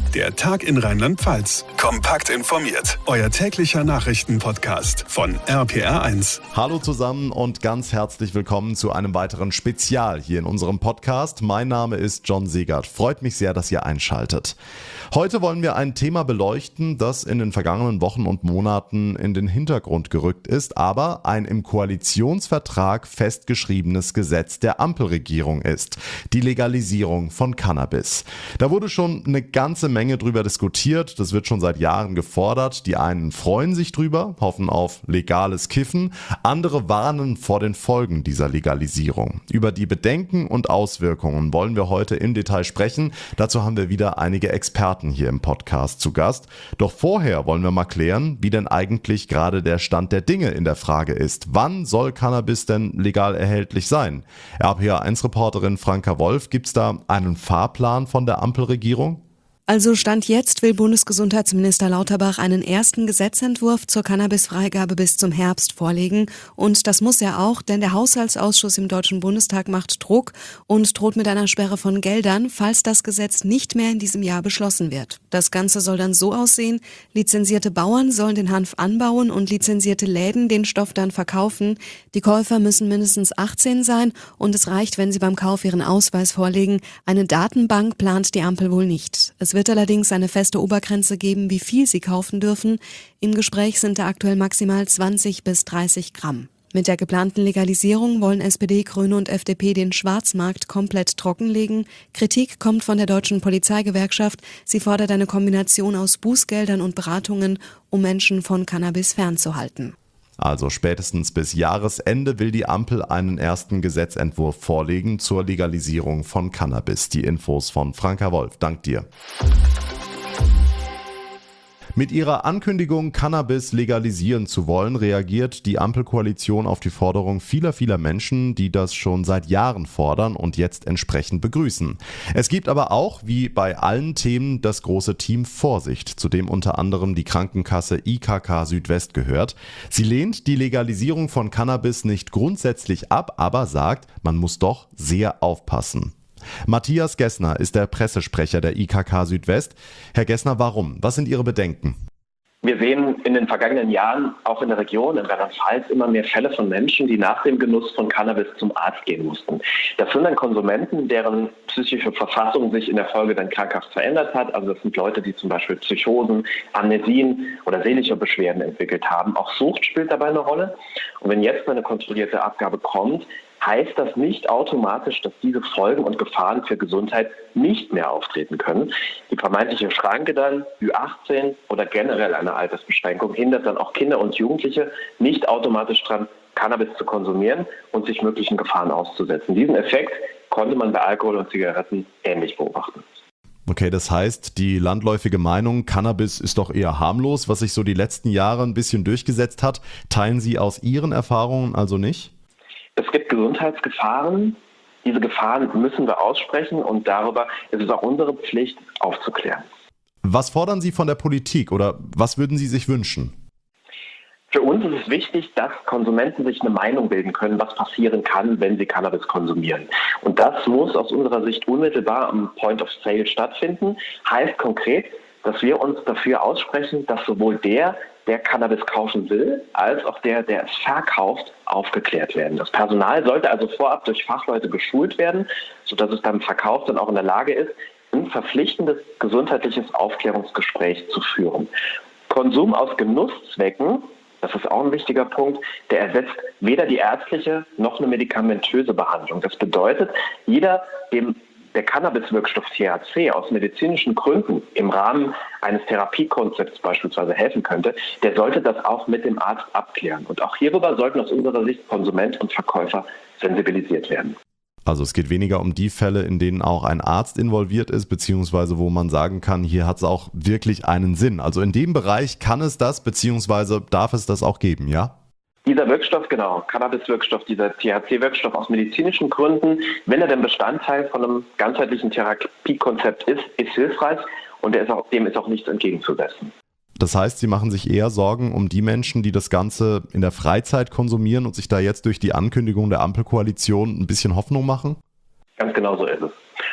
Der Tag in Rheinland-Pfalz. Kompakt informiert. Euer täglicher Nachrichtenpodcast von RPR1. Hallo zusammen und ganz herzlich willkommen zu einem weiteren Spezial hier in unserem Podcast. Mein Name ist John Segert. Freut mich sehr, dass ihr einschaltet. Heute wollen wir ein Thema beleuchten, das in den vergangenen Wochen und Monaten in den Hintergrund gerückt ist, aber ein im Koalitionsvertrag festgeschriebenes Gesetz der Ampelregierung ist. Die Legalisierung von Cannabis. Da wurde schon eine ganze Menge drüber diskutiert. Das wird schon seit Jahren gefordert. Die einen freuen sich drüber, hoffen auf legales Kiffen. Andere warnen vor den Folgen dieser Legalisierung. Über die Bedenken und Auswirkungen wollen wir heute im Detail sprechen. Dazu haben wir wieder einige Experten hier im Podcast zu Gast. Doch vorher wollen wir mal klären, wie denn eigentlich gerade der Stand der Dinge in der Frage ist. Wann soll Cannabis denn legal erhältlich sein? RPR1-Reporterin Franka Wolf, gibt's da einen Fahrplan von der Ampelregierung? Also Stand jetzt will Bundesgesundheitsminister Lauterbach einen ersten Gesetzentwurf zur Cannabisfreigabe bis zum Herbst vorlegen. Und das muss er auch, denn der Haushaltsausschuss im Deutschen Bundestag macht Druck und droht mit einer Sperre von Geldern, falls das Gesetz nicht mehr in diesem Jahr beschlossen wird. Das Ganze soll dann so aussehen: Lizenzierte Bauern sollen den Hanf anbauen und lizenzierte Läden den Stoff dann verkaufen. Die Käufer müssen mindestens 18 sein und es reicht, wenn sie beim Kauf ihren Ausweis vorlegen. Eine Datenbank plant die Ampel wohl nicht. Es wird allerdings eine feste Obergrenze geben, wie viel sie kaufen dürfen. Im Gespräch sind da aktuell maximal 20 bis 30 Gramm. Mit der geplanten Legalisierung wollen SPD, Grüne und FDP den Schwarzmarkt komplett trockenlegen. Kritik kommt von der Deutschen Polizeigewerkschaft. Sie fordert eine Kombination aus Bußgeldern und Beratungen, um Menschen von Cannabis fernzuhalten. Also spätestens bis Jahresende will die Ampel einen ersten Gesetzentwurf vorlegen zur Legalisierung von Cannabis. Die Infos von Franka Wolf. Dank dir. Mit ihrer Ankündigung, Cannabis legalisieren zu wollen, reagiert die Ampelkoalition auf die Forderung vieler Menschen, die das schon seit Jahren fordern und jetzt entsprechend begrüßen. Es gibt aber auch, wie bei allen Themen, das große Team Vorsicht, zu dem unter anderem die Krankenkasse IKK Südwest gehört. Sie lehnt die Legalisierung von Cannabis nicht grundsätzlich ab, aber sagt, man muss doch sehr aufpassen. Matthias Gessner ist der Pressesprecher der IKK Südwest. Herr Gessner, warum? Was sind Ihre Bedenken? Wir sehen in den vergangenen Jahren auch in der Region, in Rheinland-Pfalz, immer mehr Fälle von Menschen, die nach dem Genuss von Cannabis zum Arzt gehen mussten. Das sind dann Konsumenten, deren psychische Verfassung sich in der Folge dann krankhaft verändert hat. Also das sind Leute, die zum Beispiel Psychosen, Amnesien oder seelische Beschwerden entwickelt haben. Auch Sucht spielt dabei eine Rolle. Und wenn jetzt eine kontrollierte Abgabe kommt, heißt das nicht automatisch, dass diese Folgen und Gefahren für Gesundheit nicht mehr auftreten können. Die vermeintliche Schranke dann, Ü18 oder generell eine Altersbeschränkung, hindert dann auch Kinder und Jugendliche nicht automatisch daran, Cannabis zu konsumieren und sich möglichen Gefahren auszusetzen. Diesen Effekt konnte man bei Alkohol und Zigaretten ähnlich beobachten. Okay, das heißt, die landläufige Meinung, Cannabis ist doch eher harmlos, was sich so die letzten Jahre ein bisschen durchgesetzt hat, teilen Sie aus Ihren Erfahrungen also nicht? Es gibt Gesundheitsgefahren. Diese Gefahren müssen wir aussprechen und darüber ist es auch unsere Pflicht, aufzuklären. Was fordern Sie von der Politik oder was würden Sie sich wünschen? Für uns ist es wichtig, dass Konsumenten sich eine Meinung bilden können, was passieren kann, wenn sie Cannabis konsumieren. Und das muss aus unserer Sicht unmittelbar am Point of Sale stattfinden. Heißt konkret, dass wir uns dafür aussprechen, dass sowohl der Cannabis kaufen will, als auch der es verkauft, aufgeklärt werden. Das Personal sollte also vorab durch Fachleute geschult werden, sodass es beim Verkauf dann auch in der Lage ist, ein verpflichtendes gesundheitliches Aufklärungsgespräch zu führen. Konsum aus Genusszwecken, das ist auch ein wichtiger Punkt, der ersetzt weder die ärztliche noch eine medikamentöse Behandlung. Das bedeutet, jeder, dem der Cannabiswirkstoff THC aus medizinischen Gründen im Rahmen eines Therapiekonzepts beispielsweise helfen könnte, der sollte das auch mit dem Arzt abklären. Und auch hierüber sollten aus unserer Sicht Konsument und Verkäufer sensibilisiert werden. Also es geht weniger um die Fälle, in denen auch ein Arzt involviert ist, beziehungsweise wo man sagen kann, hier hat es auch wirklich einen Sinn. Also in dem Bereich kann es das, beziehungsweise darf es das auch geben, ja? Dieser Wirkstoff, genau, Cannabis-Wirkstoff, dieser THC-Wirkstoff aus medizinischen Gründen, wenn er denn Bestandteil von einem ganzheitlichen Therapiekonzept ist hilfreich und dem ist auch nichts entgegenzusetzen. Das heißt, Sie machen sich eher Sorgen um die Menschen, die das Ganze in der Freizeit konsumieren und sich da jetzt durch die Ankündigung der Ampelkoalition ein bisschen Hoffnung machen? Ganz genau so ist es.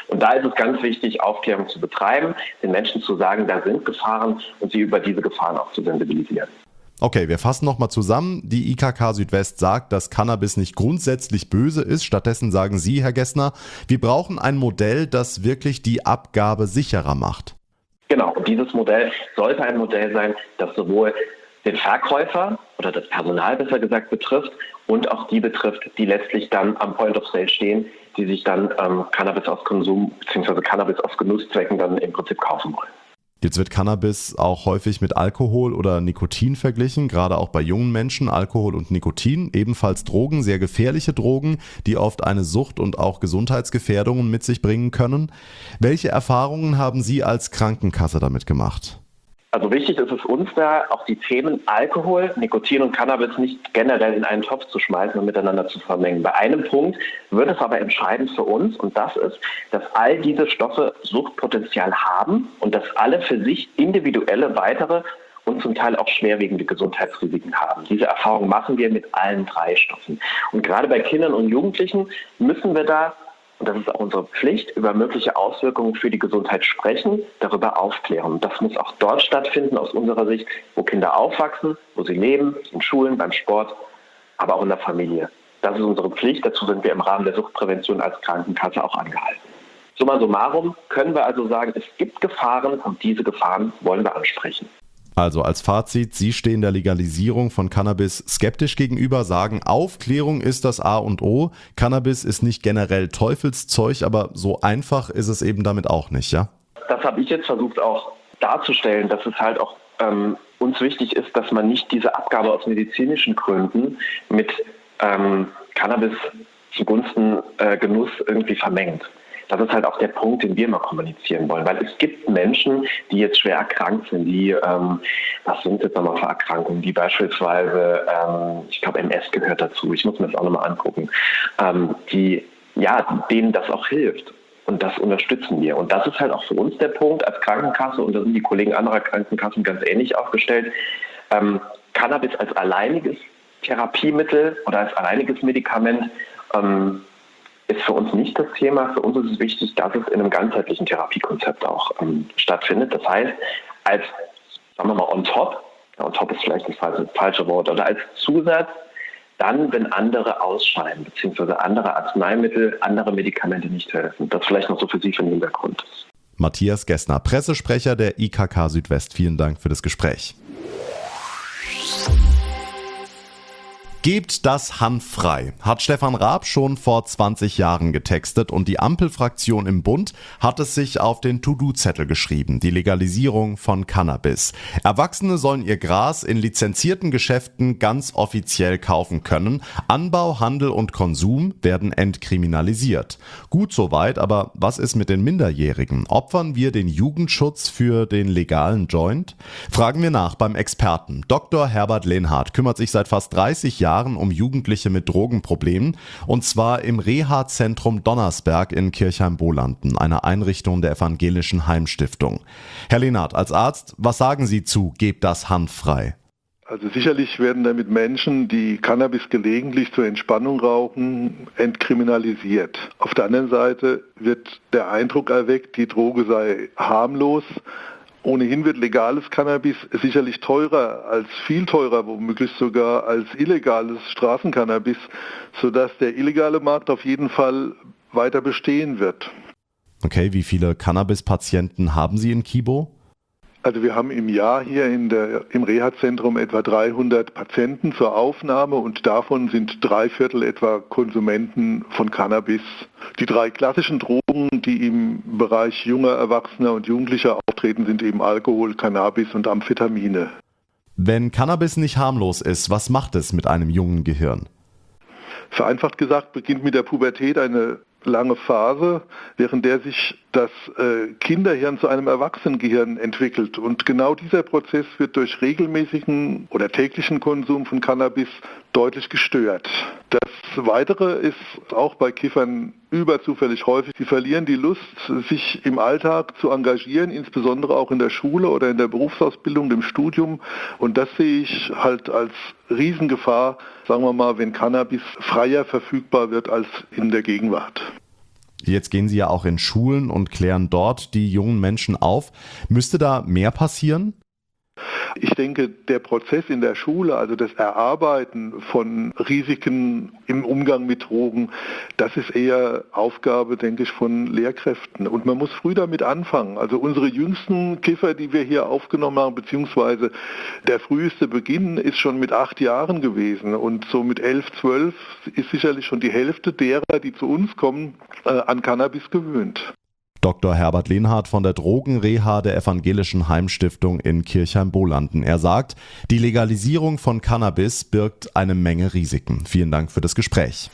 Und da ist es ganz wichtig, Aufklärung zu betreiben, den Menschen zu sagen, da sind Gefahren und sie über diese Gefahren auch zu sensibilisieren. Okay, wir fassen nochmal zusammen. Die IKK Südwest sagt, dass Cannabis nicht grundsätzlich böse ist. Stattdessen sagen Sie, Herr Gessner, wir brauchen ein Modell, das wirklich die Abgabe sicherer macht. Genau, und dieses Modell sollte ein Modell sein, das sowohl den Verkäufer oder das Personal besser gesagt betrifft und auch die betrifft, die letztlich dann am Point of Sale stehen, die sich dann Cannabis aus Konsum bzw. Cannabis aus Genusszwecken dann im Prinzip kaufen wollen. Jetzt wird Cannabis auch häufig mit Alkohol oder Nikotin verglichen, gerade auch bei jungen Menschen. Alkohol und Nikotin, ebenfalls Drogen, sehr gefährliche Drogen, die oft eine Sucht und auch Gesundheitsgefährdungen mit sich bringen können. Welche Erfahrungen haben Sie als Krankenkasse damit gemacht? Also wichtig ist es uns da, auch die Themen Alkohol, Nikotin und Cannabis nicht generell in einen Topf zu schmeißen und miteinander zu vermengen. Bei einem Punkt wird es aber entscheidend für uns und das ist, dass all diese Stoffe Suchtpotenzial haben und dass alle für sich individuelle weitere und zum Teil auch schwerwiegende Gesundheitsrisiken haben. Diese Erfahrung machen wir mit allen 3 Stoffen. Und gerade bei Kindern und Jugendlichen müssen wir da, und das ist auch unsere Pflicht, über mögliche Auswirkungen für die Gesundheit sprechen, darüber aufklären. Und das muss auch dort stattfinden, aus unserer Sicht, wo Kinder aufwachsen, wo sie leben, in Schulen, beim Sport, aber auch in der Familie. Das ist unsere Pflicht, dazu sind wir im Rahmen der Suchtprävention als Krankenkasse auch angehalten. Summa summarum können wir also sagen, es gibt Gefahren und diese Gefahren wollen wir ansprechen. Also als Fazit, Sie stehen der Legalisierung von Cannabis skeptisch gegenüber, sagen, Aufklärung ist das A und O. Cannabis ist nicht generell Teufelszeug, aber so einfach ist es eben damit auch nicht, ja? Das habe ich jetzt versucht auch darzustellen, dass es halt auch uns wichtig ist, dass man nicht diese Abgabe aus medizinischen Gründen mit Cannabis zugunsten Genuss irgendwie vermengt. Das ist halt auch der Punkt, den wir immer kommunizieren wollen, weil es gibt Menschen, die jetzt schwer erkrankt sind, die, was sind jetzt nochmal für Erkrankungen, die beispielsweise, ich glaube MS gehört dazu, ich muss mir das auch nochmal angucken, denen das auch hilft. Und das unterstützen wir. Und das ist halt auch für uns der Punkt als Krankenkasse, und da sind die Kollegen anderer Krankenkassen ganz ähnlich aufgestellt, Cannabis als alleiniges Therapiemittel oder als alleiniges Medikament ist für uns nicht das Thema. Für uns ist es wichtig, dass es in einem ganzheitlichen Therapiekonzept auch stattfindet. Das heißt, als, sagen wir mal, on top ist vielleicht das falsche Wort, oder als Zusatz, dann, wenn andere ausscheiden, beziehungsweise andere Arzneimittel, andere Medikamente nicht helfen. Das vielleicht noch so für Sie für den Hintergrund. Matthias Gessner, Pressesprecher der IKK Südwest. Vielen Dank für das Gespräch. Gebt das Hanf frei, hat Stefan Raab schon vor 20 Jahren getextet und die Ampelfraktion im Bund hat es sich auf den To-Do-Zettel geschrieben, die Legalisierung von Cannabis. Erwachsene sollen ihr Gras in lizenzierten Geschäften ganz offiziell kaufen können. Anbau, Handel und Konsum werden entkriminalisiert. Gut soweit, aber was ist mit den Minderjährigen? Opfern wir den Jugendschutz für den legalen Joint? Fragen wir nach beim Experten. Dr. Herbert Lehnhardt kümmert sich seit fast 30 Jahren um Jugendliche mit Drogenproblemen, und zwar im Reha-Zentrum Donnersberg in Kirchheim-Bolanden, einer Einrichtung der Evangelischen Heimstiftung. Herr Lehnhardt, als Arzt, was sagen Sie zu Gebt das Hanf frei? Also sicherlich werden damit Menschen, die Cannabis gelegentlich zur Entspannung rauchen, entkriminalisiert. Auf der anderen Seite wird der Eindruck erweckt, die Droge sei harmlos. Ohnehin wird legales Cannabis sicherlich viel teurer, womöglich sogar als illegales Straßencannabis, sodass der illegale Markt auf jeden Fall weiter bestehen wird. Okay, wie viele Cannabis-Patienten haben Sie in Kibo? Also wir haben im Jahr hier im Reha-Zentrum etwa 300 Patienten zur Aufnahme und davon sind 3/4 etwa Konsumenten von Cannabis. Die 3 klassischen Drogen, die im Bereich junger Erwachsener und Jugendlicher auftreten, sind eben Alkohol, Cannabis und Amphetamine. Wenn Cannabis nicht harmlos ist, was macht es mit einem jungen Gehirn? Vereinfacht gesagt beginnt mit der Pubertät eine lange Phase, während der sich das Kinderhirn zu einem Erwachsenengehirn entwickelt. Und genau dieser Prozess wird durch regelmäßigen oder täglichen Konsum von Cannabis deutlich gestört. Das Weitere ist auch bei Kiffern überzufällig häufig. Sie verlieren die Lust, sich im Alltag zu engagieren, insbesondere auch in der Schule oder in der Berufsausbildung, dem Studium. Und das sehe ich halt als Riesengefahr, sagen wir mal, wenn Cannabis freier verfügbar wird als in der Gegenwart. Jetzt gehen Sie ja auch in Schulen und klären dort die jungen Menschen auf. Müsste da mehr passieren? Ich denke, der Prozess in der Schule, also das Erarbeiten von Risiken im Umgang mit Drogen, das ist eher Aufgabe, denke ich, von Lehrkräften. Und man muss früh damit anfangen. Also unsere jüngsten Kiffer, die wir hier aufgenommen haben, beziehungsweise der früheste Beginn ist schon mit 8 Jahren gewesen. Und so mit 11, 12 ist sicherlich schon die Hälfte derer, die zu uns kommen, an Cannabis gewöhnt. Dr. Herbert Lehnhardt von der Drogenreha der Evangelischen Heimstiftung in Kirchheim-Bolanden. Er sagt, die Legalisierung von Cannabis birgt eine Menge Risiken. Vielen Dank für das Gespräch.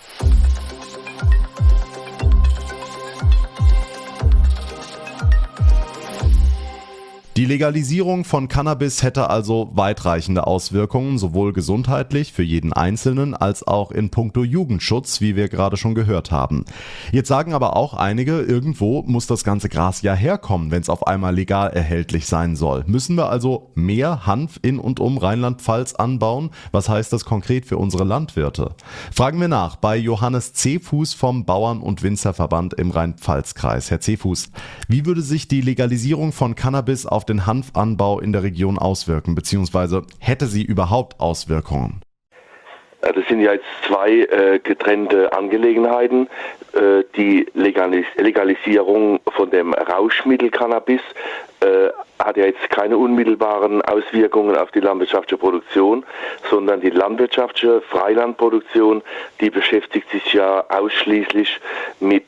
Die Legalisierung von Cannabis hätte also weitreichende Auswirkungen, sowohl gesundheitlich für jeden Einzelnen als auch in puncto Jugendschutz, wie wir gerade schon gehört haben. Jetzt sagen aber auch einige, irgendwo muss das ganze Gras ja herkommen, wenn es auf einmal legal erhältlich sein soll. Müssen wir also mehr Hanf in und um Rheinland-Pfalz anbauen? Was heißt das konkret für unsere Landwirte? Fragen wir nach bei Johannes Zefus vom Bauern- und Winzerverband im Rhein-Pfalz-Kreis. Herr Zefus, wie würde sich die Legalisierung von Cannabis auf den Hanfanbau in der Region auswirken, beziehungsweise hätte sie überhaupt Auswirkungen? Das sind ja jetzt zwei getrennte Angelegenheiten. Die Legalisierung von dem Rauschmittel Cannabis hat ja jetzt keine unmittelbaren Auswirkungen auf die landwirtschaftliche Produktion, sondern die landwirtschaftliche Freilandproduktion, die beschäftigt sich ja ausschließlich mit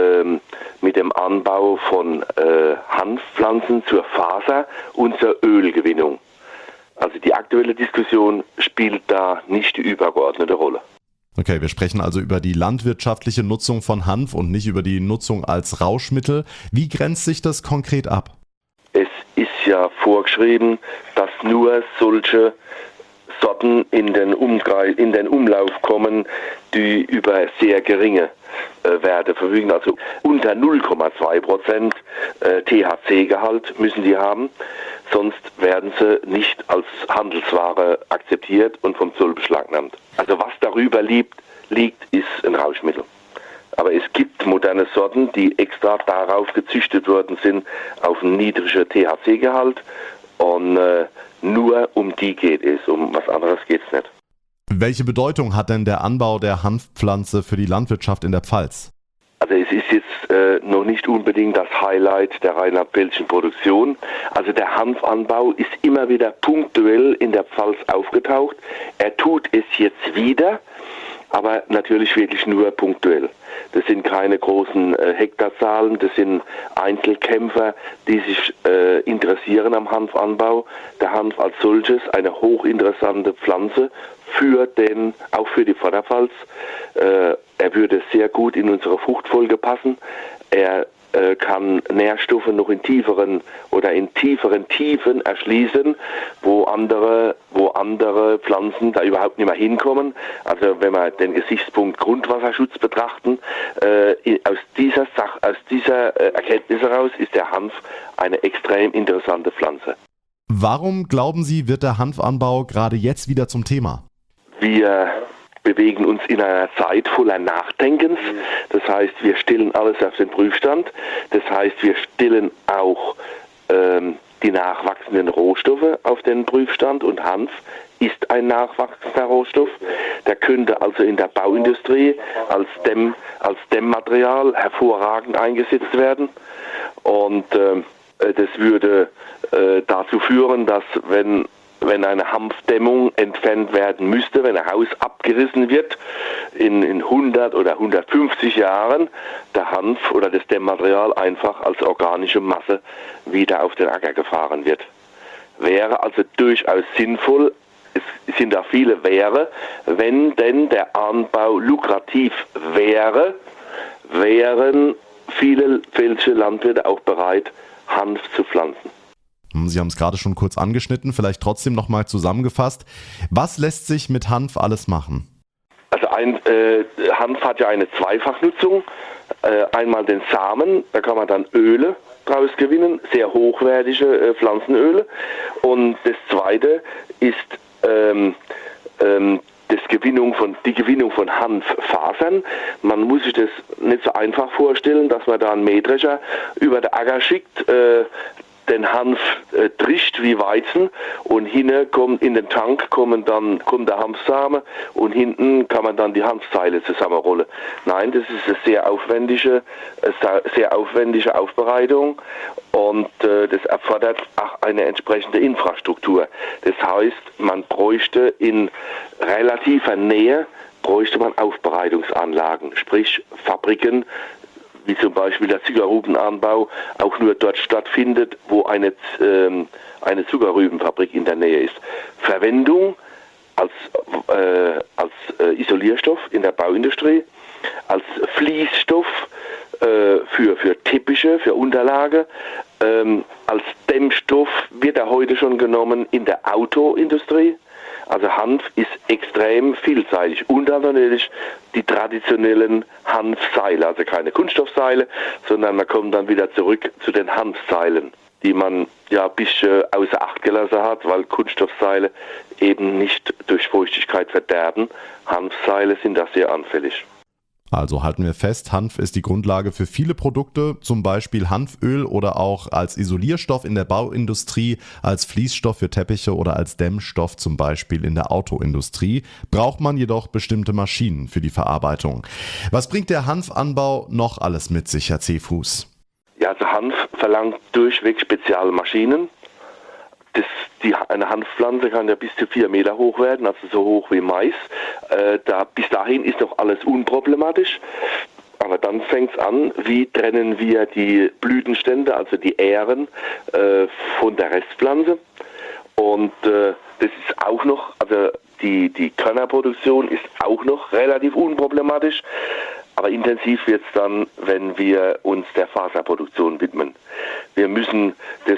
dem Anbau von Hanfpflanzen zur Faser und zur Ölgewinnung. Also die aktuelle Diskussion spielt da nicht die übergeordnete Rolle. Okay, wir sprechen also über die landwirtschaftliche Nutzung von Hanf und nicht über die Nutzung als Rauschmittel. Wie grenzt sich das konkret ab? Es ist ja vorgeschrieben, dass nur solche Sorten in den Umlauf kommen, die über sehr geringe Werte verfügen, also unter 0,2% THC-Gehalt müssen die haben, sonst werden sie nicht als Handelsware akzeptiert und vom Zoll beschlagnahmt. Also was darüber liegt, ist ein Rauschmittel. Aber es gibt moderne Sorten, die extra darauf gezüchtet worden sind, auf einen niedrigen THC-Gehalt und nur um die geht es, um was anderes geht es nicht. Welche Bedeutung hat denn der Anbau der Hanfpflanze für die Landwirtschaft in der Pfalz? Also es ist jetzt noch nicht unbedingt das Highlight der rheinland-pfälzischen Produktion. Also der Hanfanbau ist immer wieder punktuell in der Pfalz aufgetaucht. Er tut es jetzt wieder, aber natürlich wirklich nur punktuell. Das sind keine großen Hektarzahlen, das sind Einzelkämpfer, die sich interessieren am Hanfanbau. Der Hanf als solches, eine hochinteressante Pflanze auch für die Vorderpfalz. Er würde sehr gut in unsere Fruchtfolge passen. Er kann Nährstoffe noch in tieferen Tiefen erschließen, wo andere Pflanzen da überhaupt nicht mehr hinkommen. Also wenn wir den Gesichtspunkt Grundwasserschutz betrachten, aus dieser Erkenntnis heraus ist der Hanf eine extrem interessante Pflanze. Warum, glauben Sie, wird der Hanfanbau gerade jetzt wieder zum Thema? Wir bewegen uns in einer Zeit voller Nachdenkens. Das heißt, wir stellen alles auf den Prüfstand. Das heißt, wir stellen auch die nachwachsenden Rohstoffe auf den Prüfstand. Und Hanf ist ein nachwachsender Rohstoff. Der könnte also in der Bauindustrie als Dämmmaterial hervorragend eingesetzt werden. Und das würde dazu führen, dass wenn eine Hanfdämmung entfernt werden müsste, wenn ein Haus abgerissen wird, in 100 oder 150 Jahren der Hanf oder das Dämmmaterial einfach als organische Masse wieder auf den Acker gefahren wird. Wäre also durchaus sinnvoll, es sind da viele Wäre, wenn denn der Anbau lukrativ wäre, wären viele pfälzische Landwirte auch bereit, Hanf zu pflanzen. Sie haben es gerade schon kurz angeschnitten, vielleicht trotzdem nochmal zusammengefasst. Was lässt sich mit Hanf alles machen? Also Hanf hat ja eine Zweifachnutzung. Einmal den Samen, da kann man dann Öle draus gewinnen, sehr hochwertige Pflanzenöle. Und das zweite ist die Gewinnung von Hanffasern. Man muss sich das nicht so einfach vorstellen, dass man da einen Mähdrescher über den Acker schickt, den Hanf trischt wie Weizen und hinten in den Tank kommt der Hanfsamen und hinten kann man dann die Hanfseile zusammenrollen. Nein, das ist eine sehr aufwendige Aufbereitung und das erfordert auch eine entsprechende Infrastruktur. Das heißt, man bräuchte in relativer Nähe Aufbereitungsanlagen, sprich Fabriken, wie zum Beispiel der Zuckerrübenanbau auch nur dort stattfindet, wo eine Zuckerrübenfabrik in der Nähe ist. Verwendung als Isolierstoff in der Bauindustrie, als Fließstoff für Teppiche, für Unterlage, als Dämmstoff wird er heute schon genommen in der Autoindustrie. Also Hanf ist extrem vielseitig und dann natürlich die traditionellen Hanfseile, also keine Kunststoffseile, sondern man kommt dann wieder zurück zu den Hanfseilen, die man ja ein bisschen außer Acht gelassen hat, weil Kunststoffseile eben nicht durch Feuchtigkeit verderben. Hanfseile sind da sehr anfällig. Also halten wir fest, Hanf ist die Grundlage für viele Produkte, zum Beispiel Hanföl oder auch als Isolierstoff in der Bauindustrie, als Fließstoff für Teppiche oder als Dämmstoff zum Beispiel in der Autoindustrie. Braucht man jedoch bestimmte Maschinen für die Verarbeitung. Was bringt der Hanfanbau noch alles mit sich, Herr Zefus? Ja, also Hanf verlangt durchweg Spezialmaschinen. Eine Hanfpflanze kann ja bis zu 4 Meter hoch werden, also so hoch wie Mais. Bis dahin ist noch alles unproblematisch. Aber dann fängt es an, wie trennen wir die Blütenstände, also die Ähren, von der Restpflanze. Und das ist auch noch, also die Körnerproduktion ist auch noch relativ unproblematisch. Aber intensiv wird es dann, wenn wir uns der Faserproduktion widmen. Wir müssen das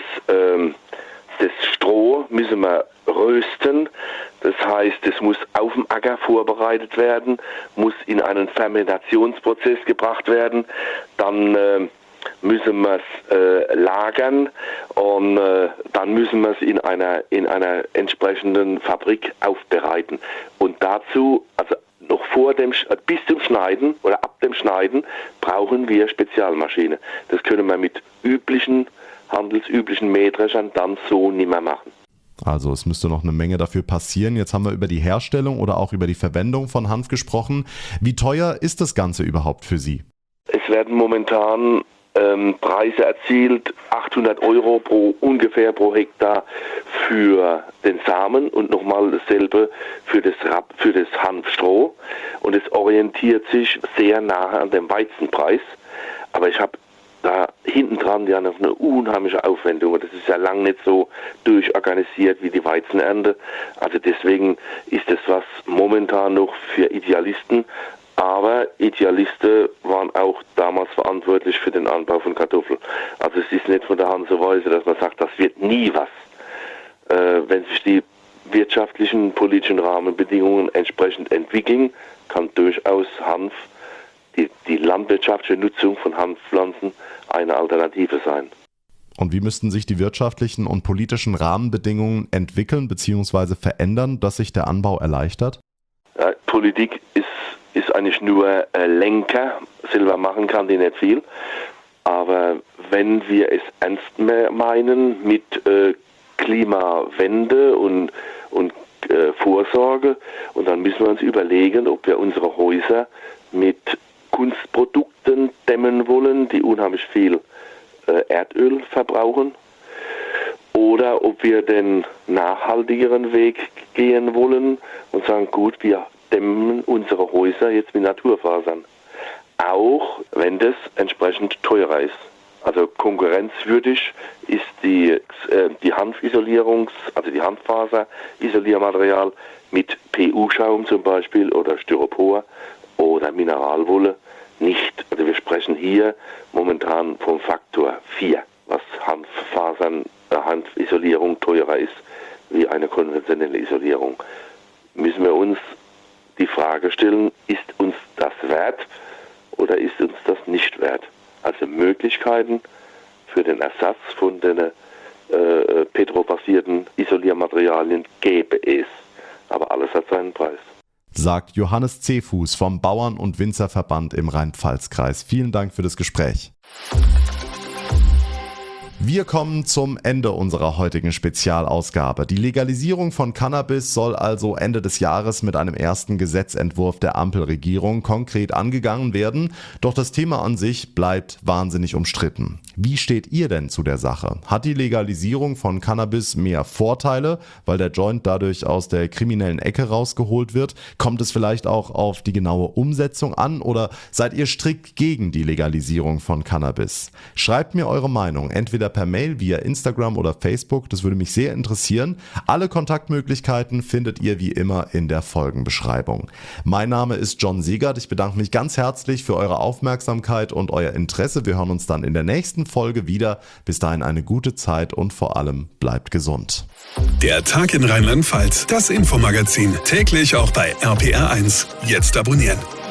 Stroh müssen wir rösten, das heißt, es muss auf dem Acker vorbereitet werden, muss in einen Fermentationsprozess gebracht werden, dann müssen wir es lagern und dann müssen wir es in einer entsprechenden Fabrik aufbereiten. Und dazu, also noch bis zum Schneiden oder ab dem Schneiden, brauchen wir Spezialmaschine. Das können wir mit handelsüblichen Mähdreschern dann so nicht mehr machen. Also es müsste noch eine Menge dafür passieren. Jetzt haben wir über die Herstellung oder auch über die Verwendung von Hanf gesprochen. Wie teuer ist das Ganze überhaupt für Sie? Es werden momentan Preise erzielt, 800 € ungefähr pro Hektar für den Samen und nochmal dasselbe für das Hanfstroh. Und es orientiert sich sehr nahe an dem Weizenpreis. Aber ich habe da hinten dran ja noch eine unheimliche Aufwendung. Und das ist ja lang nicht so durchorganisiert wie die Weizenernte. Also deswegen ist es was momentan noch für Idealisten. Aber Idealisten waren auch damals verantwortlich für den Anbau von Kartoffeln. Also es ist nicht von der Hand so weise, dass man sagt, das wird nie was. Wenn sich die wirtschaftlichen, politischen Rahmenbedingungen entsprechend entwickeln, kann durchaus Hanf, die landwirtschaftliche Nutzung von Hanfpflanzen, eine Alternative sein. Und wie müssten sich die wirtschaftlichen und politischen Rahmenbedingungen entwickeln bzw. verändern, dass sich der Anbau erleichtert? Ja, Politik ist eigentlich nur Lenker. Selber machen kann die nicht viel. Aber wenn wir es ernst meinen mit Klimawende und Vorsorge, und dann müssen wir uns überlegen, ob wir unsere Häuser mit Kunstprodukten dämmen wollen, die unheimlich viel Erdöl verbrauchen, oder ob wir den nachhaltigeren Weg gehen wollen und sagen, gut, wir dämmen unsere Häuser jetzt mit Naturfasern. Auch wenn das entsprechend teurer ist. Also konkurrenzwürdig ist die also die Hanffaser-Isoliermaterial mit PU-Schaum zum Beispiel oder Styropor oder Mineralwolle nicht. Also wir sprechen hier momentan vom Faktor 4, was Hanfisolierung teurer ist wie eine konventionelle Isolierung. Müssen wir uns die Frage stellen, ist uns das wert oder ist uns das nicht wert? Also Möglichkeiten für den Ersatz von den petrobasierten Isoliermaterialien gäbe es, aber alles hat seinen Preis. sagt Johannes Zehfuß vom Bauern- und Winzerverband im Rhein-Pfalz-Kreis. Vielen Dank für das Gespräch. Wir kommen zum Ende unserer heutigen Spezialausgabe. Die Legalisierung von Cannabis soll also Ende des Jahres mit einem ersten Gesetzentwurf der Ampelregierung konkret angegangen werden. Doch das Thema an sich bleibt wahnsinnig umstritten. Wie steht ihr denn zu der Sache? Hat die Legalisierung von Cannabis mehr Vorteile, weil der Joint dadurch aus der kriminellen Ecke rausgeholt wird? Kommt es vielleicht auch auf die genaue Umsetzung an oder seid ihr strikt gegen die Legalisierung von Cannabis? Schreibt mir eure Meinung, entweder per Mail, via Instagram oder Facebook, das würde mich sehr interessieren. Alle Kontaktmöglichkeiten findet ihr wie immer in der Folgenbeschreibung. Mein Name ist John Segert, ich bedanke mich ganz herzlich für eure Aufmerksamkeit und euer Interesse. Wir hören uns dann in der nächsten Folge wieder. Bis dahin eine gute Zeit und vor allem bleibt gesund. Der Tag in Rheinland-Pfalz, das Infomagazin, täglich auch bei RPR1. Jetzt abonnieren.